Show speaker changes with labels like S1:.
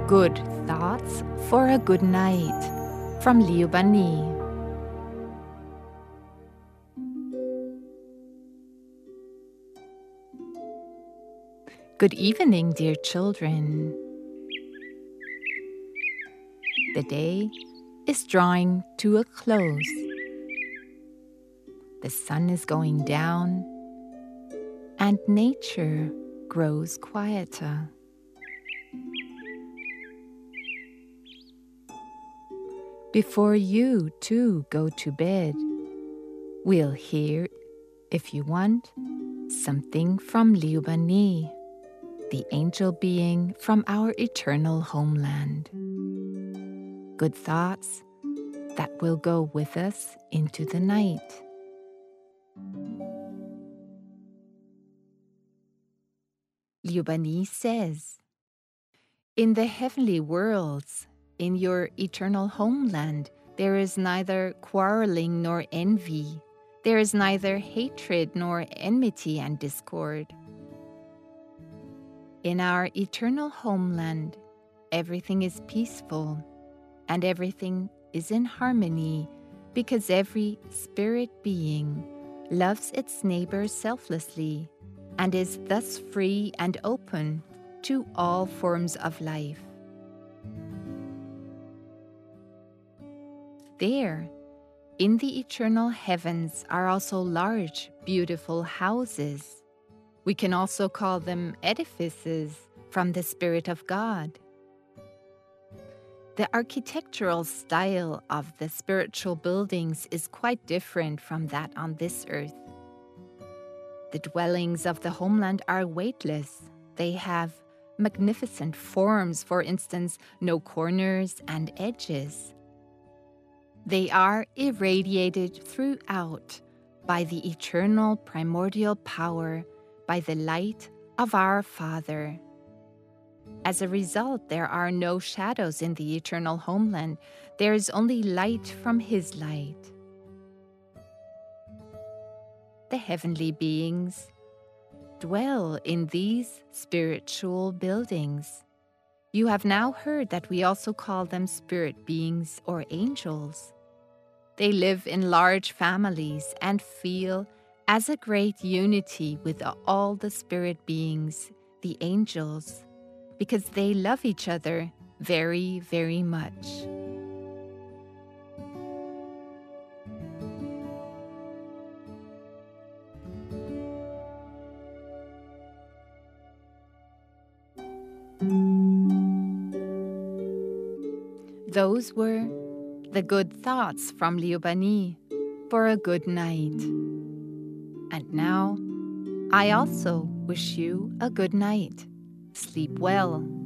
S1: Good Thoughts for a Good Night from Liu Bani. Good evening, dear children. The day is drawing to a close. The sun is going down, and nature grows quieter. Before you too go to bed, we'll hear, if you want, something from Liu Bani, the angel being from our eternal homeland. Good thoughts that will go with us into the night. Liu Bani says, in the heavenly worlds, in your eternal homeland, there is neither quarreling nor envy. There is neither hatred nor enmity and discord. In our eternal homeland, everything is peaceful and everything is in harmony because every spirit being loves its neighbor selflessly and is thus free and open to all forms of life. There, in the eternal heavens, are also large, beautiful houses. We can also call them edifices from the Spirit of God. The architectural style of the spiritual buildings is quite different from that on this earth. The dwellings of the homeland are weightless. They have magnificent forms, for instance, no corners and edges. They are irradiated throughout by the eternal primordial power, by the light of our Father. As a result, there are no shadows in the eternal homeland. There is only light from His light. The heavenly beings dwell in these spiritual buildings. You have now heard that we also call them spirit beings or angels. They live in large families and feel as a great unity with all the spirit beings, the angels, because they love each other very, very much. Those were the good thoughts from Liu Bani for a good night. And now, I also wish you a good night. Sleep well.